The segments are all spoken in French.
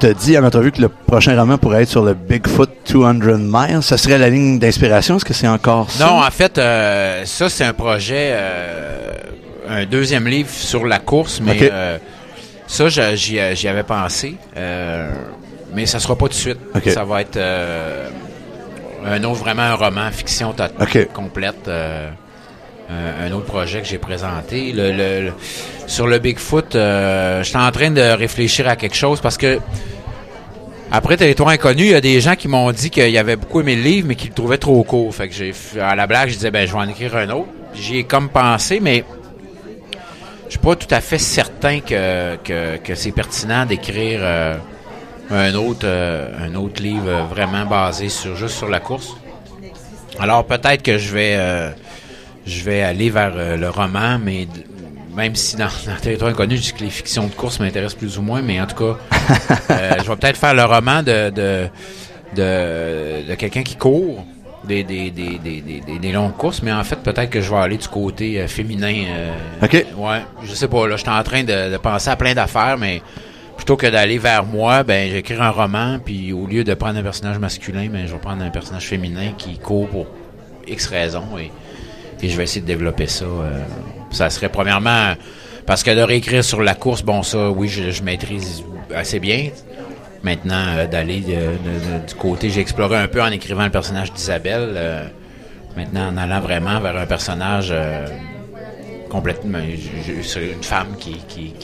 t'as dit en entrevue que le prochain roman pourrait être sur le Bigfoot 200 Miles. Ça serait la ligne d'inspiration? Est-ce que c'est encore ça? Non, en fait, ça, c'est un projet, un deuxième livre sur la course, mais okay. Ça, j'y avais pensé, mais ça sera pas tout de suite. Okay. Ça va être vraiment un roman fiction complète. Un autre projet que j'ai présenté. Sur le Bigfoot, j'étais en train de réfléchir à quelque chose parce que après Territoire inconnu, il y a des gens qui m'ont dit qu'ils avaient beaucoup aimé le livre, mais qu'ils le trouvaient trop court. Fait que à la blague, je disais, je vais en écrire un autre. J'y ai comme pensé, mais je suis pas tout à fait certain que c'est pertinent d'écrire un autre livre vraiment basé juste sur la course. Alors peut-être que je vais aller vers le roman, mais même si dans Territoire inconnu, je dis que les fictions de course m'intéressent plus ou moins, mais en tout cas, je vais peut-être faire le roman de quelqu'un qui court des longues courses, mais en fait, peut-être que je vais aller du côté féminin. OK. Ouais, je sais pas, là, je suis en train de penser à plein d'affaires, mais plutôt que d'aller vers moi, je vais écrire un roman, puis au lieu de prendre un personnage masculin, je vais prendre un personnage féminin qui court pour X raisons, et je vais essayer de développer ça. Ça serait premièrement, parce que de réécrire sur la course, ça, oui, je maîtrise assez bien. Maintenant, d'aller du côté, j'ai exploré un peu en écrivant le personnage d'Isabelle. Maintenant, en allant vraiment vers un personnage complètement, une femme qui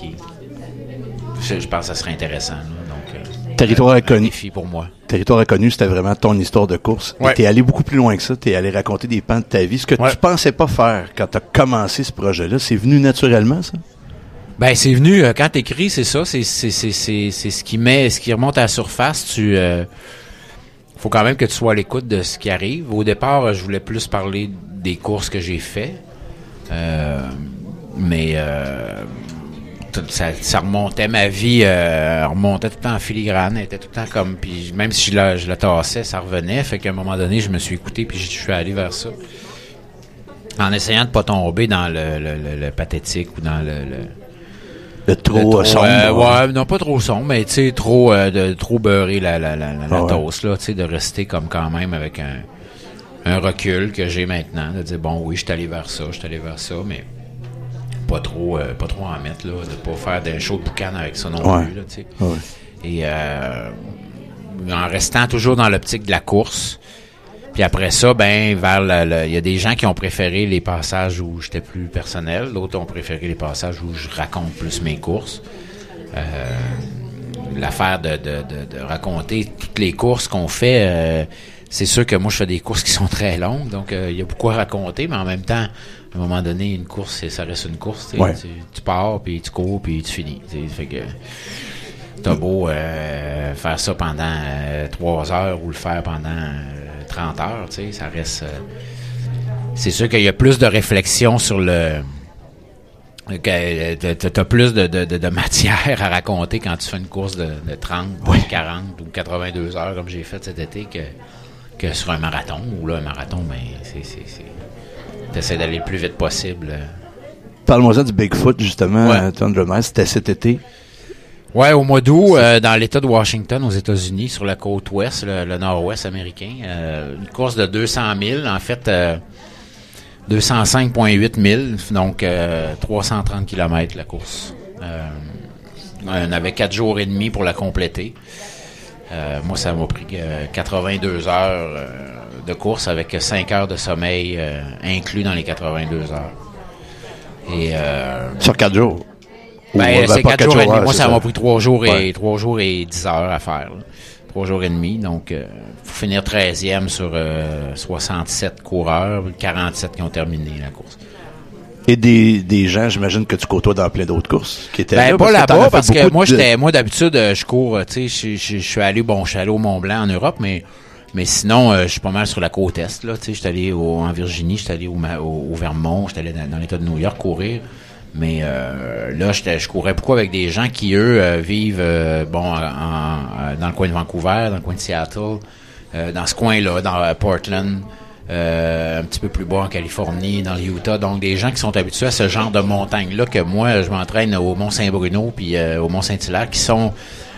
je pense que ça serait intéressant. Là. Donc, Territoire inconnu. Un défi pour moi. Territoire inconnu, c'était vraiment ton histoire de course. Ouais. Et t'es allé beaucoup plus loin que ça. T'es allé raconter des pans de ta vie. Ce que tu pensais pas faire quand t'as commencé ce projet-là, c'est venu naturellement, ça? C'est venu, quand t'écris, c'est ça. C'est ce qui remonte à la surface. Faut quand même que tu sois à l'écoute de ce qui arrive. Au départ, je voulais plus parler des courses que j'ai fait. Ça remontait, ma vie remontait tout le temps en filigrane, elle était tout le temps comme, puis même si je la tassais, ça revenait, fait qu'à un moment donné, je me suis écouté, puis je suis allé vers ça. En essayant de pas tomber dans le pathétique ou dans le trop sombre. Non, pas trop sombre, mais tu sais, trop beurrer la toast, là, tu sais, de rester comme quand même avec un recul que j'ai maintenant, de dire, oui, je suis allé vers ça, mais pas trop en mettre, là, de pas faire d'un show de boucan avec ça non plus, là, tu sais. Ouais. Et en restant toujours dans l'optique de la course, puis après ça, il y a des gens qui ont préféré les passages où j'étais plus personnel, d'autres ont préféré les passages où je raconte plus mes courses. L'affaire de raconter toutes les courses qu'on fait, c'est sûr que moi je fais des courses qui sont très longues, donc il y a beaucoup à raconter, mais en même temps, à un moment donné, une course, ça reste une course. Ouais. Tu pars, puis tu cours, puis tu finis. Fait que t'as beau faire ça pendant 3 heures ou le faire pendant 30 heures, ça reste... c'est sûr qu'il y a plus de réflexion sur le... T'as plus de matière à raconter quand tu fais une course de 30, 40 ou 82 heures, comme j'ai fait cet été, que sur un marathon. Ou là, un marathon, t'essaies d'aller le plus vite possible. Parle-moi-en du Bigfoot, justement, 200 miles. C'était cet été? Ouais, au mois d'août, dans l'État de Washington, aux États-Unis, sur la côte ouest, le nord-ouest américain. Une course de 200 000, en fait, 205,8 000, donc 330 km la course. On avait 4 jours et demi pour la compléter. Moi, ça m'a pris 82 heures de course avec 5 heures de sommeil inclus dans les 82 heures. Et, sur 4 jours? C'est 4 jours et demi. Moi, ça m'a pris 3 jours et 10 heures à faire. 3 jours et demi. Donc, faut finir 13e sur 67 coureurs, 47 qui ont terminé la course. Et des gens, j'imagine que tu côtoies dans plein d'autres courses qui étaient là. Pas là-bas, parce que moi, d'habitude, je cours, tu sais, je suis allé au Mont-Blanc en Europe, mais sinon, je suis pas mal sur la côte Est, là, tu sais, j'étais allé en Virginie, j'étais allé au Vermont, j'étais allé dans l'État de New York courir. Mais là, je courais beaucoup avec des gens qui, eux, vivent dans le coin de Vancouver, dans le coin de Seattle, dans ce coin-là, dans Portland, un petit peu plus bas en Californie, dans le Utah. Donc, des gens qui sont habitués à ce genre de montagne-là que moi, je m'entraîne au Mont-Saint-Bruno puis au Mont-Saint-Hilaire, qui sont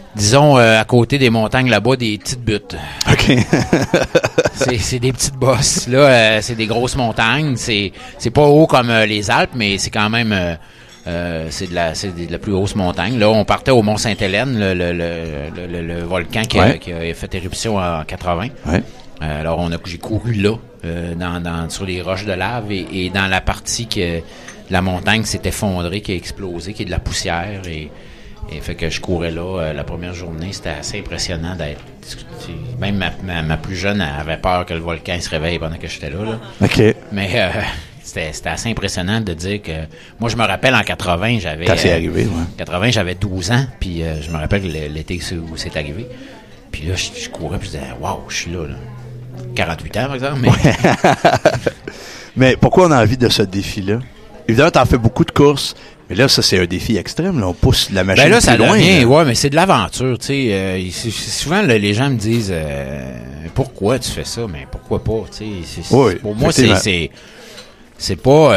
disons, à côté des montagnes là-bas, des petites buttes. OK. c'est des petites bosses. Là, c'est des grosses montagnes. C'est pas haut comme les Alpes, mais c'est quand même... c'est de la plus grosse montagne. Là, on partait au Mont-Sainte-Hélène, le volcan qui a fait éruption en 80. Ouais. Alors, j'ai couru là, sur les roches de lave et dans la partie que la montagne s'est effondrée, qui a explosé, qui est de la poussière et fait que je courais là la première journée. C'était assez impressionnant d'être... Même ma plus jeune avait peur que le volcan se réveille pendant que j'étais là. OK. Mais c'était assez impressionnant de dire que... Moi, je me rappelle en 80, j'avais... Quand c'est arrivé, ouais. 80, j'avais 12 ans, puis je me rappelle l'été où c'est arrivé. Puis là, je courais, puis je disais, waouh, je suis là. 48 ans, par exemple. Mais... Mais pourquoi on a envie de ce défi-là? Évidemment, t'en fais beaucoup de courses, mais là, ça, c'est un défi extrême. Là. On pousse la machine là, ça plus loin. Devient, ouais, mais c'est de l'aventure, tu sais. Souvent, les gens me disent, pourquoi tu fais ça? Mais pourquoi pas, tu sais. Oui, pour moi, c'est pas...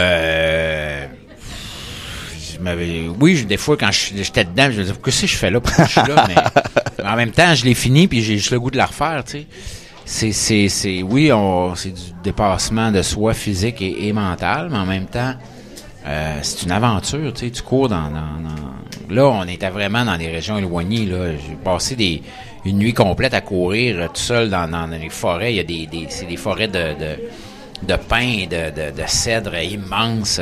oui, des fois, quand j'étais dedans, je me disais, qu'est-ce que je fais là? Pourquoi je suis là? Mais en même temps, je l'ai fini, puis j'ai juste le goût de la refaire, tu sais. C'est du dépassement de soi physique et mental, mais en même temps, c'est une aventure, tu sais, tu cours là, on était vraiment dans des régions éloignées, là. J'ai passé une nuit complète à courir tout seul dans les forêts. Il y a c'est des forêts de pins et de cèdres immenses.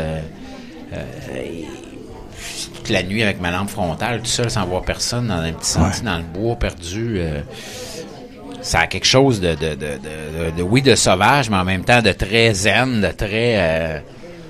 Toute la nuit avec ma lampe frontale, tout seul sans voir personne, dans un petit sentier dans le bois perdu. Ça a quelque chose de sauvage, mais en même temps de très zen, de très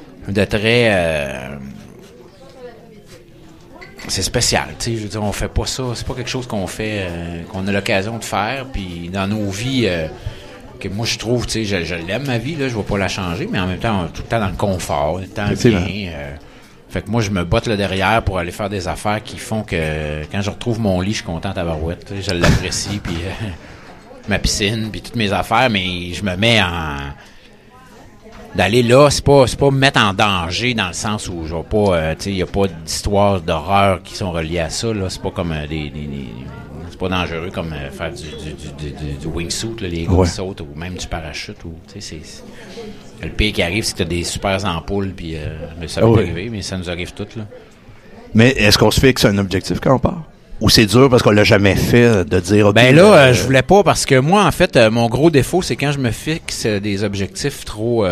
c'est spécial, tu sais, je veux dire, on fait pas ça, c'est pas quelque chose qu'on fait, qu'on a l'occasion de faire, puis dans nos vies, que moi je trouve, tu sais, je l'aime ma vie, là, je vais pas la changer, mais en même temps, tout le temps dans le confort, tout le temps bien, fait que moi je me botte là derrière pour aller faire des affaires qui font que quand je retrouve mon lit, je suis content à barouette, je l'apprécie, puis ma piscine, puis toutes mes affaires, mais je me mets d'aller là, c'est pas me mettre en danger dans le sens où je vais pas, tu sais, il y a pas d'histoires d'horreur qui sont reliées à ça, là, c'est pas comme c'est pas dangereux comme faire du wingsuit, là, les gars qui sautent, ou même du parachute, ou, tu sais, le pire qui arrive, c'est que t'as des super ampoules, puis ça peut arriver, mais ça nous arrive toutes, là. Mais est-ce qu'on se fixe un objectif quand on part? Ou c'est dur parce qu'on l'a jamais fait de dire... Okay, ben là, je voulais pas parce que moi, en fait, mon gros défaut, c'est quand je me fixe des objectifs trop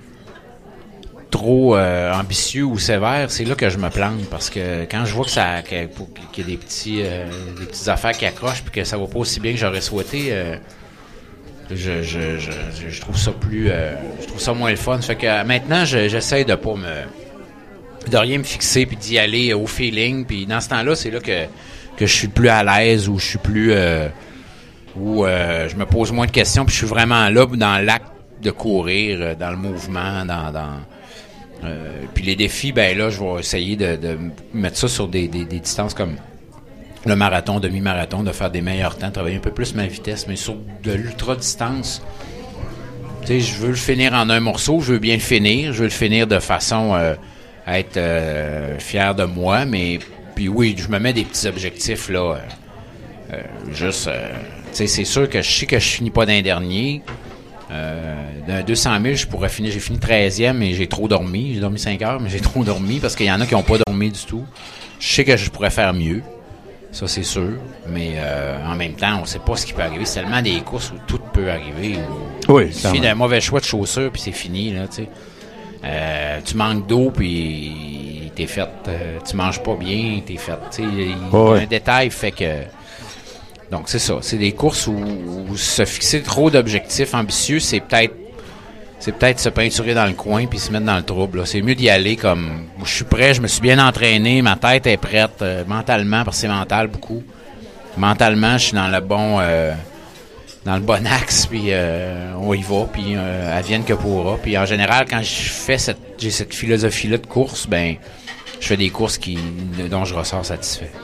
ambitieux ou sévères, c'est là que je me plante. Parce que quand je vois qu'il y a des petites affaires qui accrochent puis que ça va pas aussi bien que j'aurais souhaité, je trouve ça je trouve ça moins le fun. Fait que maintenant, j'essaie de rien me fixer puis d'y aller au feeling. Puis dans ce temps-là, c'est là que je suis plus à l'aise, ou je suis plus je me pose moins de questions, puis je suis vraiment là dans l'acte de courir, dans le mouvement, puis les défis, ben là, je vais essayer de mettre ça sur des distances comme le marathon, demi-marathon, de faire des meilleurs temps, travailler un peu plus ma vitesse, mais sur de l'ultra-distance. Tu sais, je veux le finir en un morceau, je veux bien le finir, je veux le finir de façon à être fier de moi, mais puis oui, je me mets des petits objectifs, là, tu sais, c'est sûr que je sais que je finis pas d'un dernier. D'un 200 000, j'ai fini 13e et j'ai trop dormi. J'ai dormi 5 heures, mais j'ai trop dormi parce qu'il y en a qui n'ont pas dormi du tout. Je sais que je pourrais faire mieux. Ça, c'est sûr. Mais en même temps, on sait pas ce qui peut arriver. C'est tellement des courses où tout peut arriver. Oui, il suffit d'un mauvais choix de chaussures, puis c'est fini, là, tu sais. Tu manques d'eau, puis t'es fait. Tu manges pas bien, t'es fait. Tu sais, il y a un détail fait que... Donc, c'est ça. C'est des courses où se fixer trop d'objectifs ambitieux, c'est peut-être se peinturer dans le coin puis se mettre dans le trouble, là. C'est mieux d'y aller comme... Je suis prêt, je me suis bien entraîné, ma tête est prête, mentalement, parce que c'est mental beaucoup. Mentalement, je suis dans le bon axe, puis on y va, puis advienne que pourra. Puis en général, quand j'ai cette philosophie-là de course, ben je fais des courses dont je ressors satisfait.